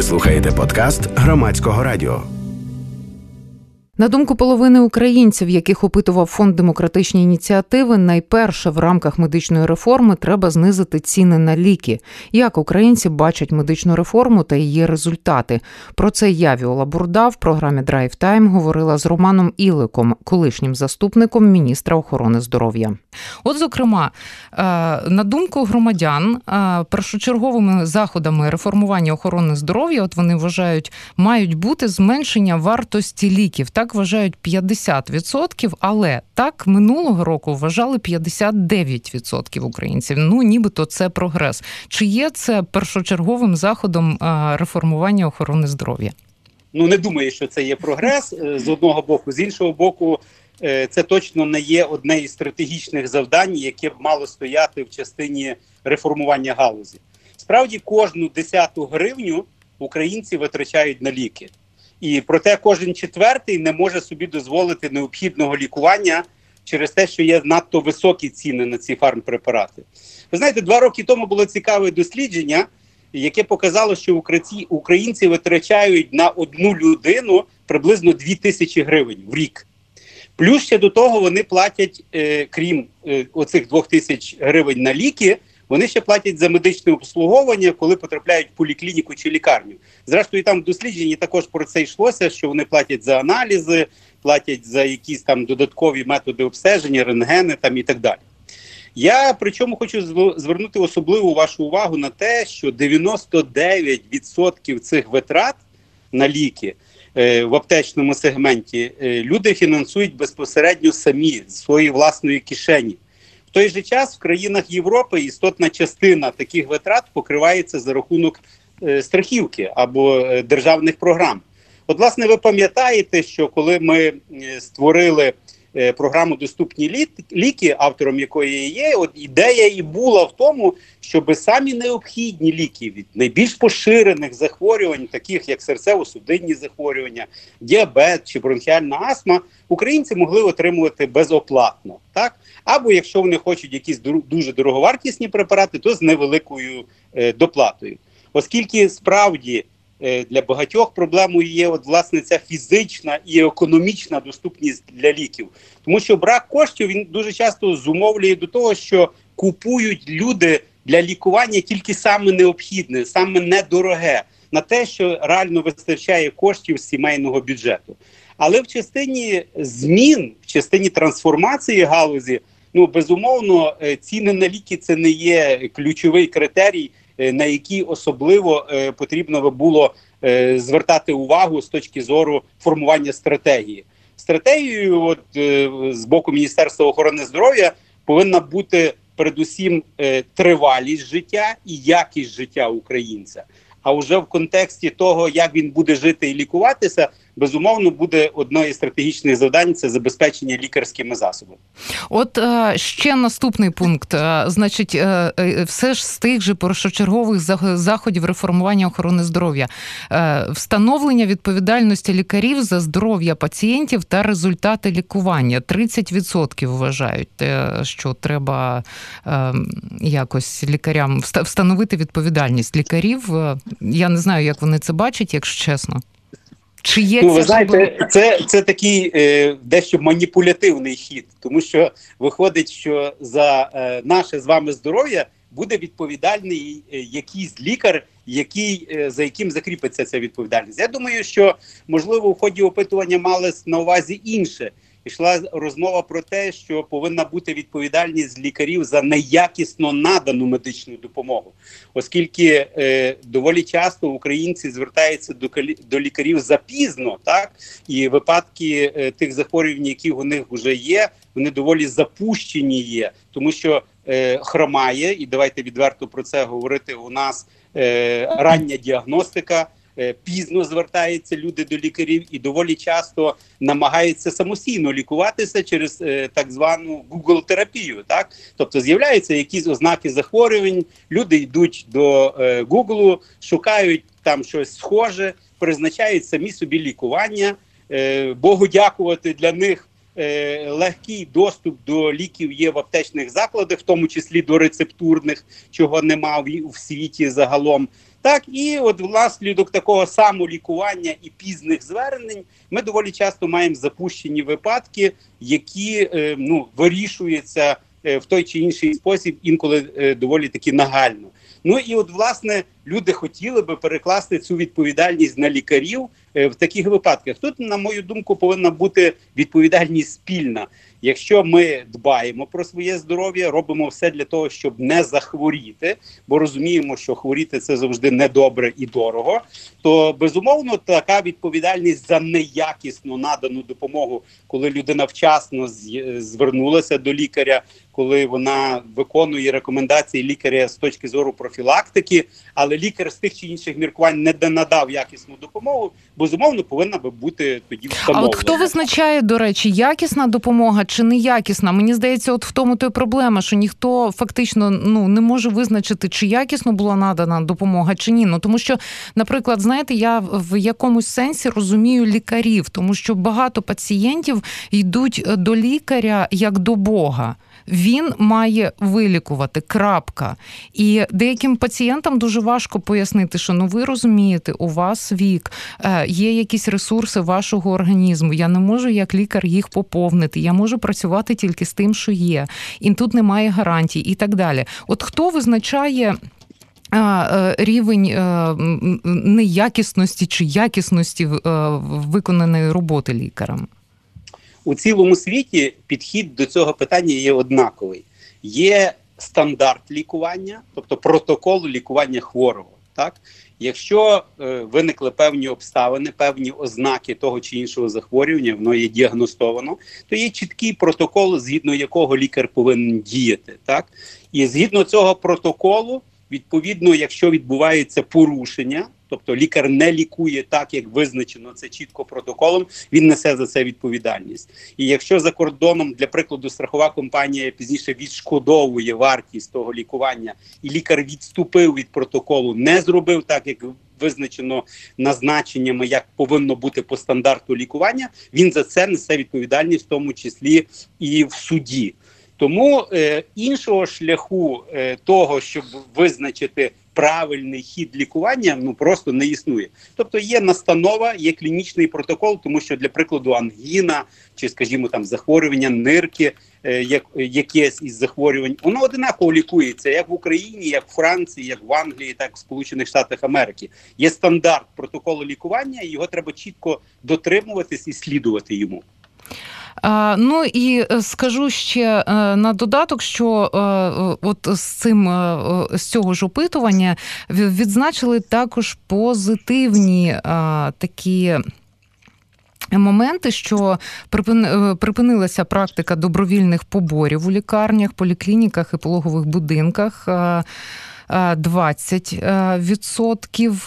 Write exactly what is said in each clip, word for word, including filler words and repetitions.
Ви слухаєте подкаст Громадського радіо. На думку половини українців, яких опитував Фонд демократичні ініціативи, найперше в рамках медичної реформи треба знизити ціни на ліки. Як українці бачать медичну реформу та її результати? Про це я, Віола Бурда, в програмі Драйв Тайм говорила з Романом Іликом, колишнім заступником міністра охорони здоров'я. От, зокрема, на думку громадян, першочерговими заходами реформування охорони здоров'я, от вони вважають, мають бути зменшення вартості ліків. Так вважають п'ятдесят відсотків, але так минулого року вважали п'ятдесят дев'ять відсотків українців. Ну, нібито це прогрес. Чи є це першочерговим заходом реформування охорони здоров'я? Ну, не думаю, що це є прогрес з одного боку. З іншого боку, це точно не є одне із стратегічних завдань, яке б мало стояти в частині реформування галузі. Справді, кожну десяту гривню українці витрачають на ліки. І проте кожен четвертий не може собі дозволити необхідного лікування через те, що є надто високі ціни на ці фармпрепарати. Ви знаєте, два роки тому було цікаве дослідження, яке показало, що українці витрачають на одну людину приблизно дві тисячі гривень в рік. Плюс ще до того вони платять, е, крім е, оцих двох тисяч гривень на ліки, вони ще платять за медичне обслуговування, коли потрапляють в поліклініку чи лікарню. Зрештою, там в дослідженні також про це йшлося, що вони платять за аналізи, платять за якісь там додаткові методи обстеження, рентгени там і так далі. Я причому хочу звернути особливу вашу увагу на те, що дев'яносто дев'ять відсотків цих витрат на ліки е, в аптечному сегменті е, люди фінансують безпосередньо самі, з своєї власної кишені. В той же час в країнах Європи істотна частина таких витрат покривається за рахунок е, страхівки або е, державних програм. От, власне, ви пам'ятаєте, що коли ми е, створили е, програму «Доступні ліки», автором якої я є, от ідея і була в тому, щоб самі необхідні ліки від найбільш поширених захворювань, таких як серцево-судинні захворювання, діабет чи бронхіальна астма, українці могли отримувати безоплатно, так? Або якщо вони хочуть якісь дуже дороговартісні препарати, то з невеликою е, доплатою. Оскільки справді е, для багатьох проблемою є от, власне, ця фізична і економічна доступність для ліків. Тому що брак коштів, він дуже часто зумовлює до того, що купують люди для лікування тільки саме необхідне, саме недороге, на те, що реально вистачає коштів з сімейного бюджету. Але в частині змін, в частині трансформації галузі, ну, безумовно, ціни на ліки – це не є ключовий критерій, на який особливо е, потрібно би було е, звертати увагу з точки зору формування стратегії. Стратегією от, е, з боку Міністерства охорони здоров'я повинна бути передусім е, тривалість життя і якість життя українця. А вже в контексті того, як він буде жити і лікуватися, безумовно, буде одне із стратегічних завдань – це забезпечення лікарськими засобами. От ще наступний пункт. Значить, все ж з тих же першочергових заходів реформування охорони здоров'я. Встановлення відповідальності лікарів за здоров'я пацієнтів та результати лікування. тридцять відсотків вважають, що треба якось лікарям встановити відповідальність лікарів. Я не знаю, як вони це бачать, якщо чесно. Чи є ну, це, ви знаєте, щоб... це, це такий е, дещо маніпулятивний хід, тому що виходить, що за е, наше з вами здоров'я буде відповідальний е, якийсь лікар, який, е, за яким закріпиться ця відповідальність. Я думаю, що, можливо, в ході опитування мали на увазі інше. Йшла розмова про те, що повинна бути відповідальність лікарів за неякісно надану медичну допомогу. Оскільки е, доволі часто українці звертаються до, до лікарів запізно, так? І випадки е, тих захворювань, які у них вже є, вони доволі запущені є. Тому що е, хромає, і давайте відверто про це говорити, у нас е, рання діагностика, пізно звертаються люди до лікарів і доволі часто намагаються самостійно лікуватися через е, так звану Google-терапію. Так? Тобто з'являються якісь ознаки захворювань, люди йдуть до е, Google, шукають там щось схоже, призначають самі собі лікування. Е, Богу дякувати, для них е, легкий доступ до ліків є в аптечних закладах, в тому числі до рецептурних, чого нема в, в світі загалом. Так, і от внаслідок такого самолікування і пізних звернень ми доволі часто маємо запущені випадки, які е, ну, вирішуються е, в той чи інший спосіб, інколи е, доволі таки нагально. Ну і от, власне, люди хотіли би перекласти цю відповідальність на лікарів е, в таких випадках. Тут, на мою думку, повинна бути відповідальність спільна. Якщо ми дбаємо про своє здоров'я, робимо все для того, щоб не захворіти, бо розуміємо, що хворіти – це завжди недобре і дорого, то, безумовно, така відповідальність за неякісно надану допомогу, коли людина вчасно звернулася до лікаря, коли вона виконує рекомендації лікаря з точки зору профілактики, але лікар з тих чи інших міркувань не надав якісну допомогу, безумовно, повинна би бути тоді встановлена. А от хто визначає, до речі, якісна допомога чи неякісна? Мені здається, от в тому то й проблема, що ніхто фактично ну, не може визначити, чи якісно була надана допомога, чи ні. Ну, тому що, наприклад, знаєте, я в якомусь сенсі розумію лікарів, тому що багато пацієнтів йдуть до лікаря як до Бога. Він має вилікувати, крапка. І деяким пацієнтам дуже важко пояснити, що ну ви розумієте, у вас вік, є якісь ресурси вашого організму, я не можу як лікар їх поповнити, я можу працювати тільки з тим, що є. І тут немає гарантій і так далі. От хто визначає рівень неякісності чи якісності виконаної роботи лікарем? У цілому світі підхід до цього питання є однаковий. Є стандарт лікування, тобто протокол лікування хворого. Так? Якщо е, виникли певні обставини, певні ознаки того чи іншого захворювання, воно є діагностовано, то є чіткий протокол, згідно якого лікар повинен діяти. Так? І згідно цього протоколу, відповідно, якщо відбувається порушення, тобто лікар не лікує так, як визначено це чітко протоколом, він несе за це відповідальність. І якщо за кордоном, для прикладу, страхова компанія пізніше відшкодовує вартість того лікування, і лікар відступив від протоколу, не зробив так, як визначено назначеннями, як повинно бути по стандарту лікування, він за це несе відповідальність, в тому числі і в суді. Тому е, іншого шляху е, того, щоб визначити правильний хід лікування, ну просто не існує. Тобто є настанова, є клінічний протокол, тому що, для прикладу, ангіна чи, скажімо, там захворювання нирки, е, як, якесь із захворювань, воно одинаково лікується як в Україні, як в Франції, як в Англії, так і в Сполучених Штатах Америки. Є стандарт протоколу лікування, і його треба чітко дотримуватись і слідувати йому. А, ну і скажу ще на додаток, що от з цим, з цього ж опитування відзначили також позитивні а, такі моменти, що припинилася практика добровільних поборів у лікарнях, поліклініках і пологових будинках. двадцять відсотків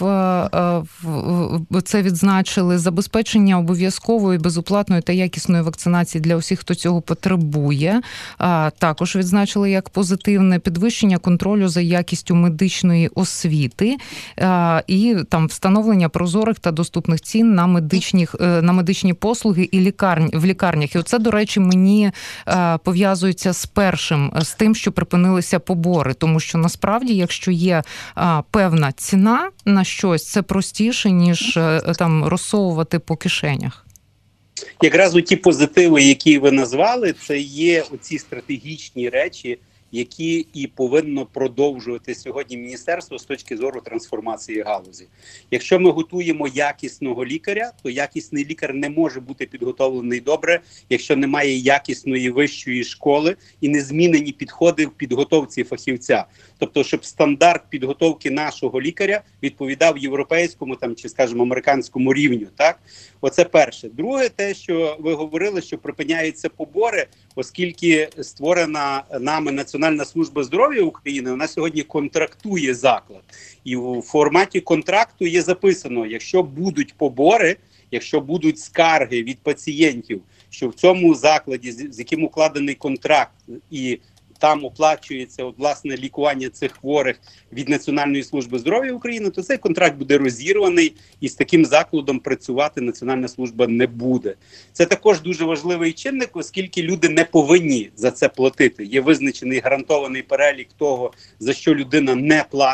це відзначили. Забезпечення обов'язкової, безоплатної та якісної вакцинації для усіх, хто цього потребує. Також відзначили як позитивне підвищення контролю за якістю медичної освіти і там встановлення прозорих та доступних цін на медичні, на медичні послуги і лікарні, в лікарнях. І оце, до речі, мені пов'язується з першим, з тим, що припинилися побори. Тому що насправді, якщо Якщо є а, певна ціна на щось, це простіше, ніж а, там розсовувати по кишенях. Якраз у ті позитиви, які ви назвали, це є оці стратегічні речі, які і повинно продовжувати сьогодні міністерство з точки зору трансформації галузі. Якщо ми готуємо якісного лікаря, то якісний лікар не може бути підготовлений добре, якщо немає якісної вищої школи і не змінені підходи в підготовці фахівця. Тобто, щоб стандарт підготовки нашого лікаря відповідав європейському там, чи, скажімо, американському рівню. Так? Оце перше. Друге, те, що ви говорили, що припиняються побори, оскільки створена нами Національна служба здоров'я України, вона сьогодні контрактує заклад. І у форматі контракту є записано, якщо будуть побори, якщо будуть скарги від пацієнтів, що в цьому закладі, з яким укладений контракт, і там оплачується от, власне лікування цих хворих від Національної служби здоров'я України, то цей контракт буде розірваний і з таким закладом працювати Національна служба не буде. Це також дуже важливий чинник, оскільки люди не повинні за це платити. Є визначений гарантований перелік того, за що людина не платить,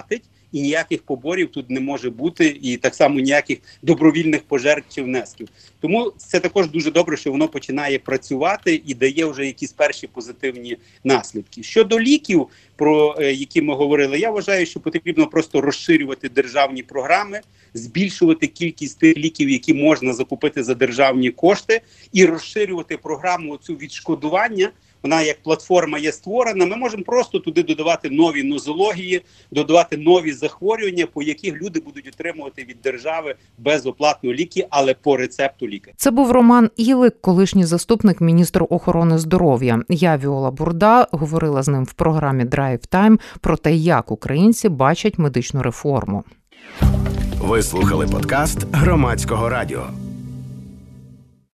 і ніяких поборів тут не може бути, і так само ніяких добровільних пожертв чи внесків. Тому це також дуже добре, що воно починає працювати і дає вже якісь перші позитивні наслідки. Щодо ліків, про які ми говорили, я вважаю, що потрібно просто розширювати державні програми, збільшувати кількість тих ліків, які можна закупити за державні кошти, і розширювати програму цю відшкодування. Вона як платформа є створена, ми можемо просто туди додавати нові нозології, додавати нові захворювання, по яких люди будуть отримувати від держави безоплатно ліки, але по рецепту лікаря. Це був Роман Ілик, колишній заступник міністра охорони здоров'я. Я, Віола Бурда, говорила з ним в програмі «Драйв Тайм» про те, як українці бачать медичну реформу. Ви слухали подкаст Громадського радіо.